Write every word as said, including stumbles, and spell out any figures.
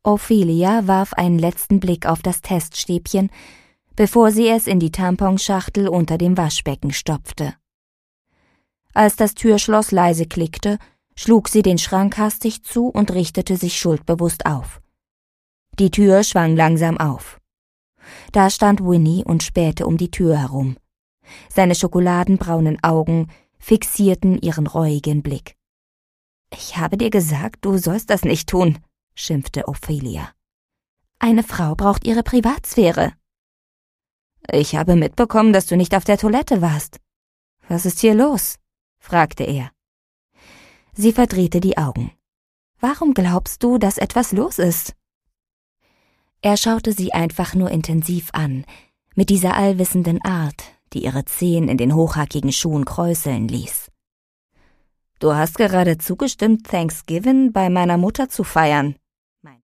Ophelia warf einen letzten Blick auf das Teststäbchen, bevor sie es in die Tamponschachtel unter dem Waschbecken stopfte. Als das Türschloss leise klickte, schlug sie den Schrank hastig zu und richtete sich schuldbewusst auf. Die Tür schwang langsam auf. Da stand Winnie und spähte um die Tür herum. Seine schokoladenbraunen Augen fixierten ihren reuigen Blick. »Ich habe dir gesagt, du sollst das nicht tun«, schimpfte Ophelia. »Eine Frau braucht ihre Privatsphäre.« »Ich habe mitbekommen, dass du nicht auf der Toilette warst. Was ist hier los?« fragte er. Sie verdrehte die Augen. »Warum glaubst du, dass etwas los ist?« Er schaute sie einfach nur intensiv an, mit dieser allwissenden Art, die ihre Zehen in den hochhackigen Schuhen kräuseln ließ. »Du hast gerade zugestimmt, Thanksgiving bei meiner Mutter zu feiern«,